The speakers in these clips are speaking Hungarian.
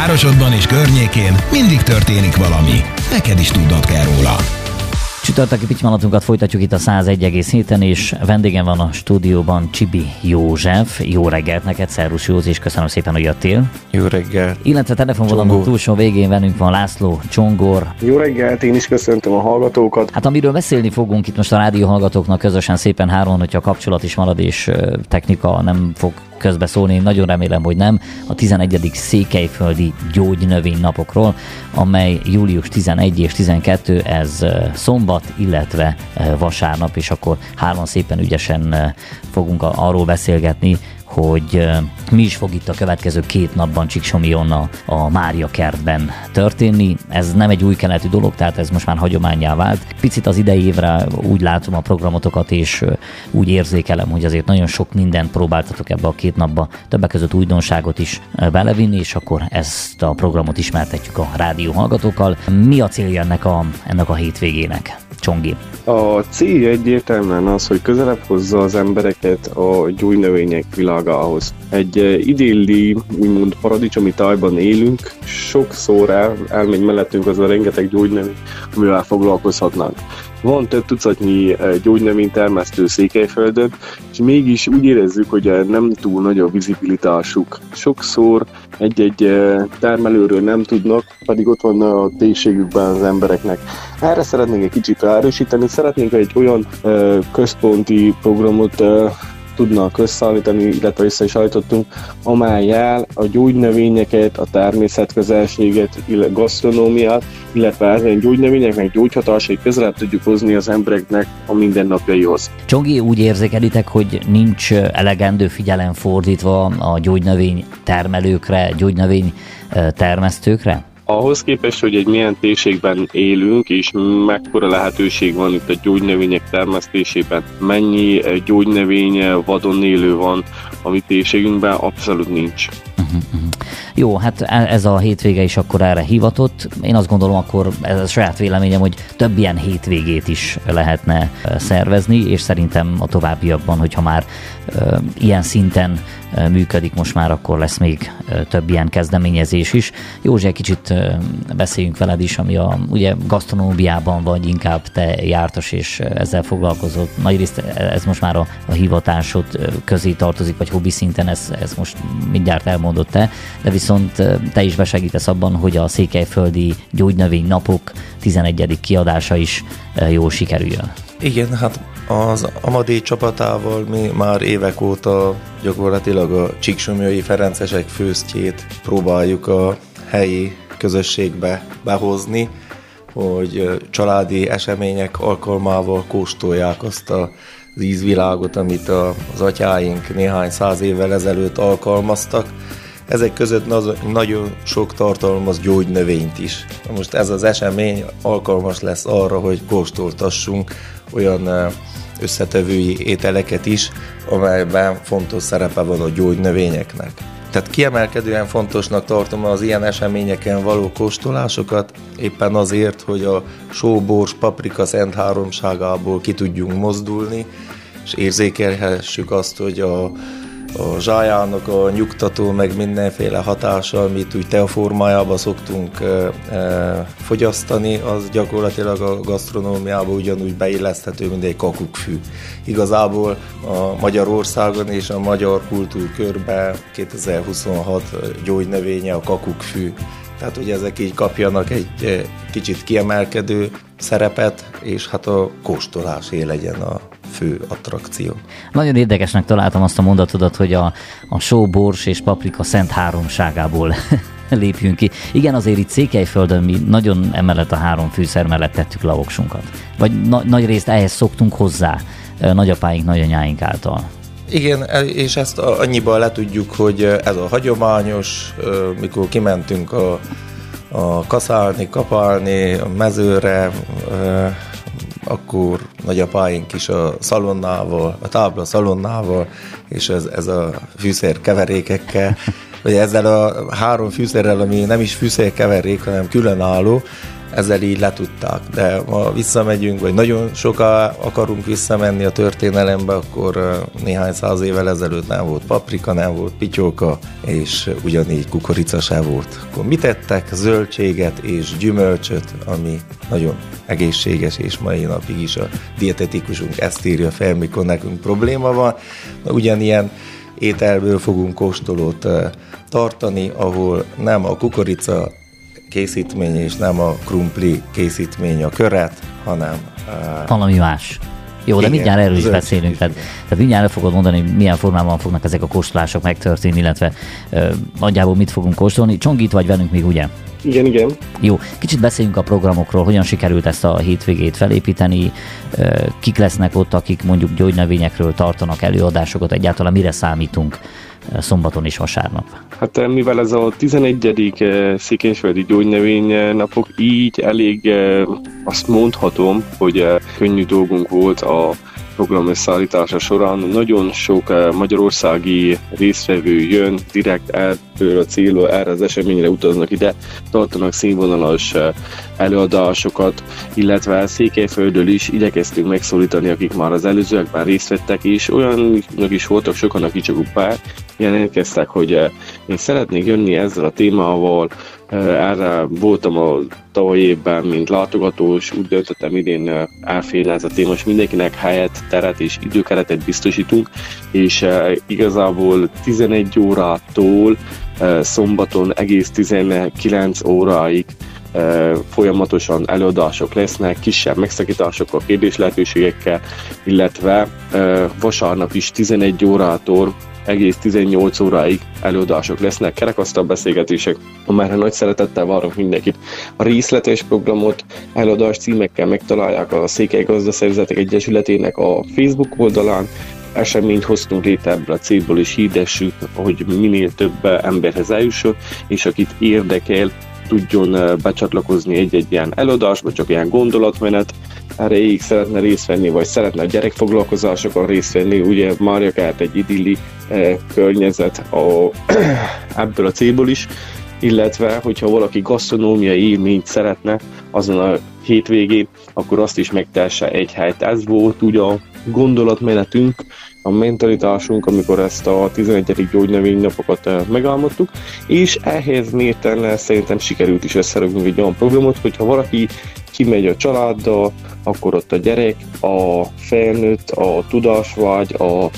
Városodban és környékén mindig történik valami. Neked is tudnod kell róla. Csütörtöki pittymálatunkat folytatjuk itt a 101,7-en, és vendégem van a stúdióban Csibi József. Jó reggelt neked, szervusz Józsi, és köszönöm szépen, hogy jöttél. Jó reggelt. Illetve telefonvonalunk túlsó végén velünk van László Csongor. Jó reggelt, én is köszöntöm a hallgatókat. Hát amiről beszélni fogunk itt most a rádió hallgatóknak közösen szépen hárman, hogyha a kapcsolat is marad és technika nem fog közbeszólni, nagyon remélem, hogy nem, a 11. székelyföldi gyógynövénynapokról, amely július 11 és 12, ez szombat, illetve vasárnap, és akkor hárman szépen ügyesen fogunk arról beszélgetni, hogy mi is fog itt a következő 2 napban Csíksomlyón a Mária kertben történni. Ez nem egy új keletű dolog, tehát ez most már hagyománnyá vált. Picit az idei évre úgy látom a programotokat, és úgy érzékelem, hogy azért nagyon sok mindent próbáltatok ebbe a 2 napba, többek között újdonságot is belevinni, és akkor ezt a programot ismertetjük a rádió hallgatókkal. Mi a célja ennek a hétvégének? Csongi. A célja egyértelműen az, hogy közelebb hozza az embereket a gyógynövények világához. Egy idilli, úgymond paradicsomi tájban élünk, sokszor elmegy mellettünk az a rengeteg gyógynövény, amivel foglalkozhatnánk. Van több tucatnyi gyógynövénytermesztő Székelyföldön, és mégis úgy érezzük, hogy nem túl nagy a vizibilitásuk. Sokszor egy-egy termelőről nem tudnak, pedig ott van a térségükben az embereknek. Erre szeretnénk egy kicsit erősíteni, szeretnénk egy olyan központi programot tudnak összeállítani, illetve össze is állítottunk, amellyel a gyógynövényeket, a természetközelséget, gasztronómiát, illetve ezen gyógynövényeknek gyógyhatásait közelebb tudjuk hozni az embereknek a mindennapjaihoz. Csongi, úgy érzékelitek, hogy nincs elegendő figyelem fordítva a gyógynövény termelőkre, gyógynövény termesztőkre? Ahhoz képest, hogy egy milyen térségben élünk, és mekkora lehetőség van itt a gyógynövények termesztésében, mennyi gyógynövény vadon élő van a mi térségünkben, abszolút nincs. Jó, hát ez a hétvége is akkor erre hivatott. Én azt gondolom, akkor ez a saját véleményem, hogy több ilyen hétvégét is lehetne szervezni, és szerintem a továbbiakban, hogyha már ilyen szinten működik most már, akkor lesz még több ilyen kezdeményezés is. Józsi, egy kicsit beszéljünk veled is, ami ugye gasztronómiában vagy inkább te jártas és ezzel foglalkozott. Nagyrészt ez most már a hivatásod közé tartozik, vagy hobbi szinten, ez most mindjárt elmondott te, de viszont te is besegítesz abban, hogy a székelyföldi gyógynövény napok 11. kiadása is jól sikerüljön. Igen, hát az Amadé csapatával mi már évek óta gyakorlatilag a csíksomlyói ferencesek főztjét próbáljuk a helyi közösségbe behozni, hogy családi események alkalmával kóstolják azt az ízvilágot, amit az atyáink néhány 100 évvel ezelőtt alkalmaztak. Ezek között nagyon sok tartalmaz gyógynövényt is. Most ez az esemény alkalmas lesz arra, hogy kóstoltassunk olyan összetevői ételeket is, amelyben fontos szerepe van a gyógynövényeknek. Tehát kiemelkedően fontosnak tartom az ilyen eseményeken való kóstolásokat, éppen azért, hogy a só, bors, paprika szent háromságából ki tudjunk mozdulni, és érzékelhessük azt, hogy a zsájának a nyugtató, meg mindenféle hatása, amit úgy teaformájában szoktunk fogyasztani, az gyakorlatilag a gasztronómiában ugyanúgy beilleszthető, mint egy kakukkfű. Igazából a Magyarországon és a magyar kultúrkörben 2026 gyógynövénye a kakukkfű. Tehát, hogy ezek így kapjanak egy kicsit kiemelkedő szerepet, és hát a kóstolásé legyen a fő attrakció. Nagyon érdekesnek találtam azt a mondatodat, hogy a só, bors és paprika szent háromságából lépjünk ki. Igen, azért itt Székelyföldön mi nagyon emellett a 3 fűszer mellett tettük le a voksunkat. Vagy nagy részt ehhez szoktunk hozzá nagyapáink, nagyanyáink által. Igen, és ezt annyiban letudjuk, hogy ez a hagyományos, mikor kimentünk a kaszálni, kapálni, a mezőre, akkor nagyapáink is a szalonnával, a tábla szalonnával, és ez a fűszer keverékekkel, vagy ezzel a 3 fűszerrel, ami nem is fűszerkeverék, hanem különálló, ezzel így letudták. De ha visszamegyünk, vagy nagyon soká akarunk visszamenni a történelembe, akkor néhány száz évvel ezelőtt nem volt paprika, nem volt pityóka, és ugyanígy kukorica se volt. Akkor mit ettek? Zöldséget és gyümölcsöt, ami nagyon egészséges, és mai napig is a dietetikusunk ezt írja fel, mikor nekünk probléma van. Ugyanilyen ételből fogunk kóstolót tartani, ahol nem a kukorica készítmény és nem a krumpli készítmény a köret, hanem valami más. Jó, de mindjárt erről is beszélünk. Tehát mindjárt el fogod mondani, milyen formában fognak ezek a kóstolások megtörténni, illetve nagyjából mit fogunk kóstolni. Csongi, itt vagy velünk még, ugye? Igen. Jó, kicsit beszéljünk a programokról, hogyan sikerült ezt a hétvégét felépíteni, kik lesznek ott, akik mondjuk gyógynövényekről tartanak előadásokat, egyáltalán mire számítunk szombaton és vasárnap? Hát mivel ez a 11. székelyföldi gyógynövény napok, így elég azt mondhatom, hogy könnyű dolgunk volt a program összeállítása során. Nagyon sok magyarországi résztvevő jön, direkt erről a célról, erre az eseményre utaznak ide, tartanak színvonalas előadásokat, illetve Székelyföldről is igyekeztünk megszólítani, akik már az előzőekben részt vettek, és olyanok is voltak sokan, akik csak pár jelentkeztek, hogy én szeretnék jönni ezzel a témával. Erre voltam a tavaly évben, mint látogatós, úgy döntöttem idén elférne ez a téma, és mindenkinek helyet, teret és időkeretet biztosítunk, és igazából 11 órától szombaton egész 19 óráig folyamatosan előadások lesznek, kisebb megszakításokkal, kérdéslehetőségekkel, illetve vasárnap is 11 órától egész 18 óráig előadások lesznek, kerekasztal beszélgetések, amelyre nagy szeretettel várunk mindenkit. A részletes programot előadás címekkel megtalálják a Székely Gazdaszervezetek Egyesületének a Facebook oldalán. Eseményt hoztunk létre ebből a célból, és hirdessük, hogy minél több emberhez eljusson, és akit érdekel, tudjon becsatlakozni egy-egy ilyen előadásba, csak ilyen gondolatmenet, erejéig szeretne részt venni, vagy szeretne a gyerekfoglalkozásokon részt venni, ugye Máriakert egy idilli környezet ebből a célból is, illetve hogyha valaki gasztronómiai élményt szeretne azon a hétvégén, akkor azt is megtesse egy helyt. Ez volt ugye a gondolatmenetünk, a mentalitásunk, amikor ezt a 11. gyógynövénynapokat megálmodtuk, és ehhez mérten szerintem sikerült is összerögni egy olyan programot, hogyha valaki kimegy a családdal, akkor ott a gyerek, a felnőtt, a tudásvágy,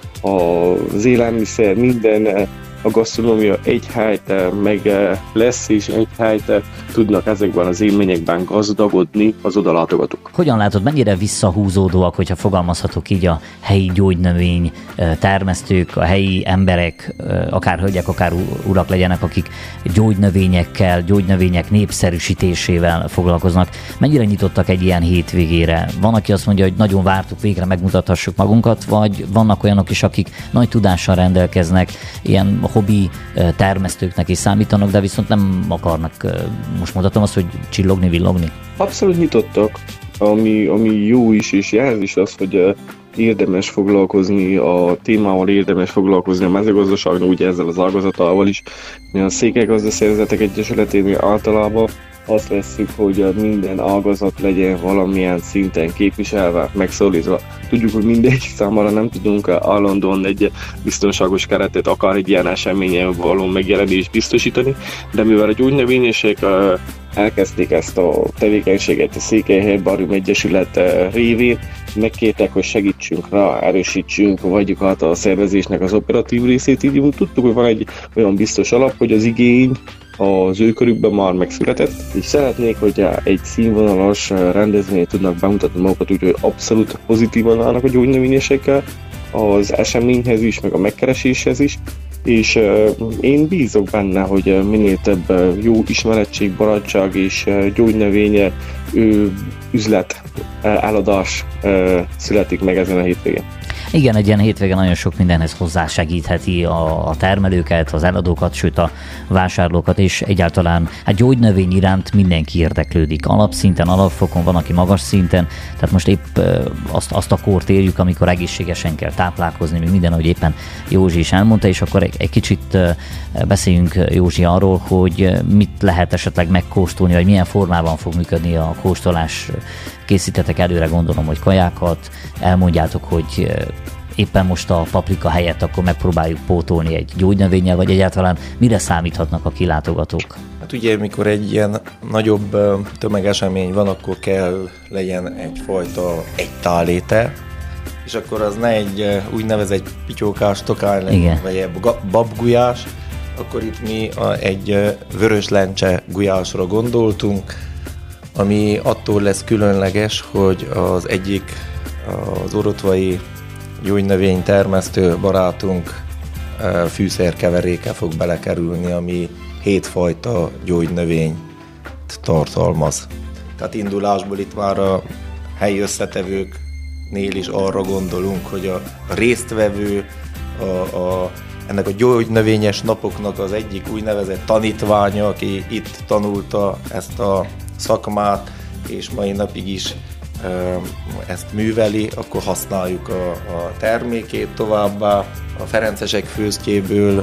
az élelmiszer, minden, a gasztronómia egy helyt meg lesz, és egy helyt tudnak ezekben az élményekben gazdagodni az odalátogatók. Hogyan látod, mennyire visszahúzódóak, hogyha fogalmazhatok így, a helyi gyógynövény termesztők, a helyi emberek, akár hölgyek, akár urak legyenek, akik gyógynövények népszerűsítésével foglalkoznak. Mennyire nyitottak egy ilyen hétvégére? Van, aki azt mondja, hogy nagyon vártuk, végre megmutathassuk magunkat, vagy vannak olyanok is, akik nagy tudással rendelkeznek, ilyen hobbi termesztőknek is számítanak, de viszont nem akarnak, most mondhatom azt, hogy csillogni, villogni? Abszolút nyitottak, ami jó is, és jelz is az, hogy érdemes foglalkozni a témával, érdemes foglalkozni a mezőgazdaságnak, ugye ezzel az ágazatával is. A Székely Gazdaszervezetek Egyesületénél általában azt vesszük, hogy minden ágazat legyen valamilyen szinten képviselve, megszólítva. Tudjuk, hogy mindenki számára nem tudunk állandóan egy biztonságos keretet, akár egy ilyen eseményen való megjelenést biztosítani, de mivel a gyógynövényesek elkezdték ezt a tevékenységet a Székelyhely Barium Egyesület révén, megkértek, hogy segítsünk rá, erősítsünk, vagyjuk át a szervezésnek az operatív részét, így tudtuk, hogy van egy olyan biztos alap, hogy az igény az ő körükben már megszületett, és szeretnék, hogy egy színvonalas rendezvényt tudnak bemutatni magukat, úgyhogy abszolút pozitívan állnak a gyógynövényesekkel az eseményhez is, meg a megkereséshez is, és én bízok benne, hogy minél több jó ismerettség, barátság és gyógynövény üzlet eladás születik meg ezen a hétvégén. Igen, egy ilyen hétvége nagyon sok mindenhez hozzásegítheti a termelőket, az eladókat, sőt a vásárlókat, és egyáltalán a gyógynövény iránt mindenki érdeklődik. Alapszinten, alapfokon, van, aki magas szinten, tehát most épp azt a kort érjük, amikor egészségesen kell táplálkozni, még minden, ahogy éppen Józsi is elmondta, és akkor egy kicsit beszéljünk, Józsi, arról, hogy mit lehet esetleg megkóstolni, vagy milyen formában fog működni a kóstolás. Készítetek előre, gondolom, hogy kajákat, elmondjátok, hogy éppen most a paprika helyett akkor megpróbáljuk pótolni egy gyógynövénnyel, vagy egyáltalán mire számíthatnak a kilátogatók? Hát ugye, mikor egy ilyen nagyobb tömegesemény van, akkor kell legyen egyfajta tálétel, és akkor az ne egy úgynevezett pityókás tokány legyen, vagy egy babgulyás, akkor itt mi egy vörös lencse gulyásra gondoltunk, ami attól lesz különleges, hogy az egyik az orotvai gyógynövény termesztő barátunk fűszerkeveréke fog belekerülni, ami 7 fajta gyógynövényt tartalmaz. Tehát indulásból itt már a helyi összetevőknél is arra gondolunk, hogy a résztvevő ennek a gyógynövényes napoknak az egyik úgynevezett tanítványa, aki itt tanulta ezt a szakmát, és mai napig is ezt műveli, akkor használjuk a termékét továbbá. A ferencesek főztjéből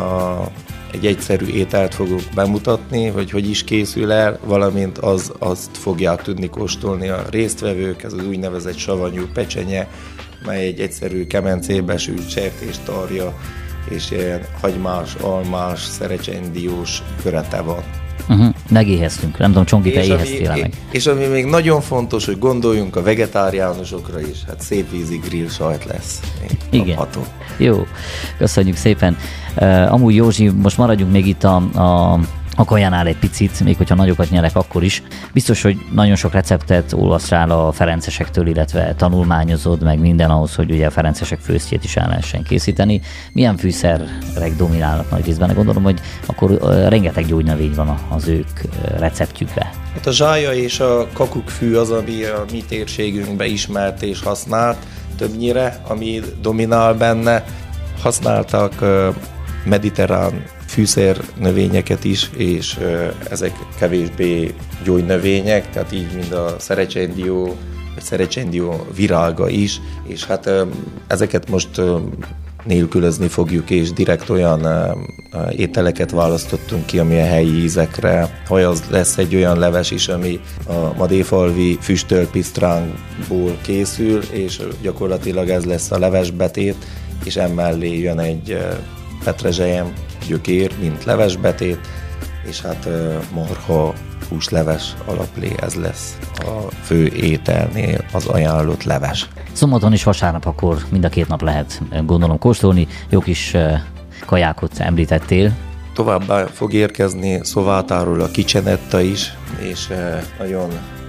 egy egyszerű ételt fogok bemutatni, hogy is készül el, valamint azt fogják tudni kóstolni a résztvevők, ez az úgynevezett savanyú pecsenye, mely egy egyszerű kemencébe sült sertéstarja, és ilyen hagymás, almás, szerecsendiós körete van. Megéheztünk. Nem tudom, Csongi, te éheztél meg. És ami még nagyon fontos, hogy gondoljunk a vegetáriánusokra is, hát szépvízi grill sajt lesz. Igen. Jó, köszönjük szépen. Amúgy, Józsi, most maradjunk még itt a kajánál egy picit, még hogyha nagyokat nyerek, akkor is. Biztos, hogy nagyon sok receptet olvasztál a ferencesektől, illetve tanulmányozod meg minden ahhoz, hogy ugye a ferencesek főztjét is el lehessen készíteni. Milyen fűszerek dominálnak nagy részben? Gondolom, hogy akkor rengeteg gyógynövény van az ők receptjükben. Hát a zsája és a kakukkfű az, ami a mi térségünkben ismert és használt többnyire, ami dominál benne. Használtak mediterrán fűszernövényeket is, és ezek kevésbé gyógynövények, tehát így, mint a szerecsendió, vagy szerecsendió virága is, és hát ezeket most nélkülözni fogjuk, és direkt olyan ételeket választottunk ki, ami a helyi ízekre. Az lesz egy olyan leves is, ami a madéfalvi füstölpisztránkból készül, és gyakorlatilag ez lesz a levesbetét, és emellé jön egy petrezselyem gyökér, mint levesbetét, és hát marha húsleves alaplé, ez lesz a fő ételnél az ajánlott leves. Szombaton és vasárnap akkor mind a 2 nap lehet, gondolom, kóstolni. Jó kis kajákat említettél. Továbbá fog érkezni Szovátáról a kicsenetta is, és nagyon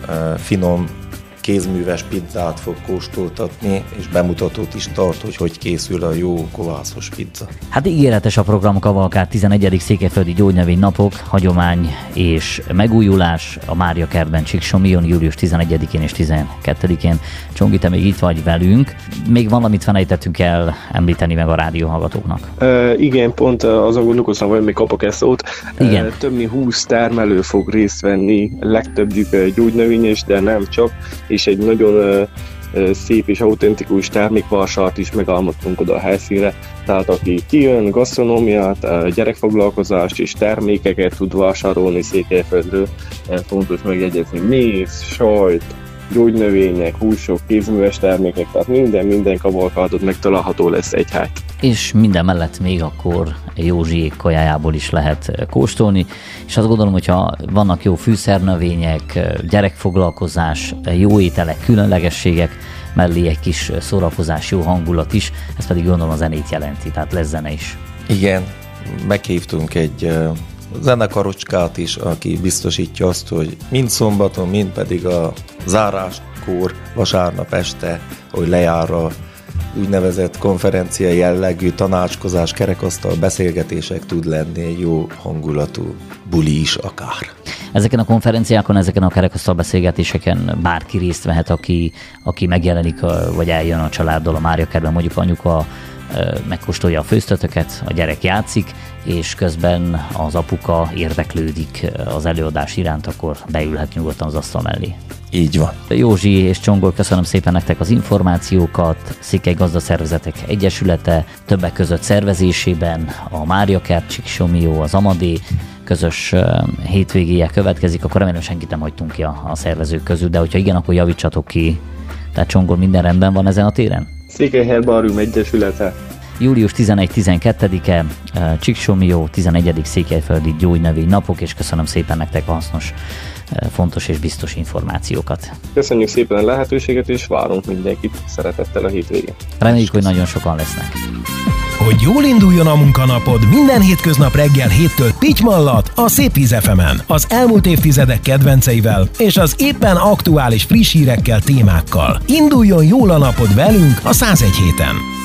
finom kézműves pizzát fog kóstoltatni, és bemutatót is tart, hogy készül a jó kovászos pizza. Hát ígéretes a program, kavalkád, 11. Székelyföldi Gyógynövény napok, hagyomány és megújulás a Mária kertben Csíksomlyón, július 11-én és 12-én. Csongi, te még itt vagy velünk. Még valamit felejtettünk el említeni meg a rádióhallgatóknak. Igen, pont azon gondolkoztam, hogy még kapok ezt szót. Igen. Több mint 20 termelő fog részt venni, legtöbbjük gyógynövényes, de nem csak, és egy nagyon szép és autentikus termékvásárt is megálmodtunk oda a helyszínre, tehát aki kijön, gasztronómiát, gyerekfoglalkozást és termékeket tud vásárolni Székelyföldről, fontos megjegyezni, méz, sajt, gyógynövények, húsok, kézműves termékek, tehát minden kavalkádot megtalálható lesz egy hely. És minden mellett még akkor Józsiék kajájából is lehet kóstolni, és azt gondolom, hogyha vannak jó fűszernövények, gyerekfoglalkozás, jó ételek, különlegességek, mellé egy kis szórakozás, jó hangulat is, ez pedig gondolom a zenét jelenti, tehát lesz zene is. Igen, meghívtunk egy zenekarocskát is, aki biztosítja azt, hogy mind szombaton, mind pedig a záráskor, vasárnap este, hogy lejár a úgynevezett konferencia jellegű tanácskozás, kerekasztal beszélgetések tud lenni, egy jó hangulatú buli is akár. Ezeken a konferenciákon, ezeken a kerekasztal beszélgetéseken bárki részt vehet, aki megjelenik, vagy eljön a családdal a Mária kertben, mondjuk anyuka megkóstolja a főztetőket, a gyerek játszik, és közben az apuka érdeklődik az előadás iránt, akkor beülhet nyugodtan az asztal mellé. Így van. Józsi és Csongor, köszönöm szépen nektek az információkat. Székely Gazdaszervezetek Egyesülete többek között szervezésében a Mária kert, Csíksomlyó, az Amadé közös hétvégéje következik, akkor remélem senkit nem hagytunk ki a szervezők közül, de hogyha igen, akkor javítsatok ki. Tehát Csongor, minden rendben van ezen a téren? Székely Herbarium Egyesülete. Július 11-12-e, Csíksomlyó, 11. Székelyföldi Gyógynövény napok, és köszönöm szépen nektek a hasznos, fontos és biztos információkat. Köszönjük szépen a lehetőséget, és várunk mindenkit szeretettel a hétvégén. Reméljük, hogy nagyon sokan lesznek. Hogy jól induljon a munkanapod, minden hétköznap reggel 7-től Pitty Mallat a Szép Víz FM-en, az elmúlt évtizedek kedvenceivel és az éppen aktuális friss hírekkel, témákkal. Induljon jól a napod velünk a 101 héten!